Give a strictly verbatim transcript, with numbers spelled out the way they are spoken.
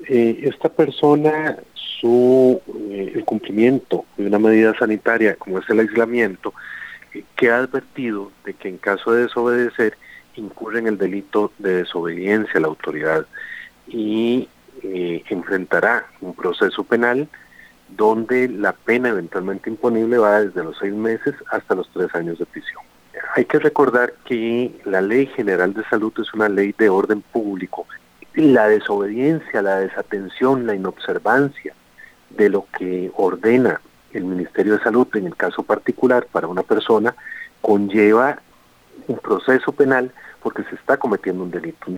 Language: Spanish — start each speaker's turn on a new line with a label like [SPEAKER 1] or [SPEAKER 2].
[SPEAKER 1] eh, esta persona, su eh, el cumplimiento de una medida sanitaria como es el aislamiento, eh, queda advertido de que en caso de desobedecer incurre en el delito de desobediencia a la autoridad y eh, enfrentará un proceso penal donde la pena eventualmente imponible va desde los seis meses hasta los tres años de prisión. Hay que recordar que la Ley General de Salud es una ley de orden público. La desobediencia, la desatención, la inobservancia de lo que ordena el Ministerio de Salud, en el caso particular para una persona, conlleva un proceso penal porque se está cometiendo un delito.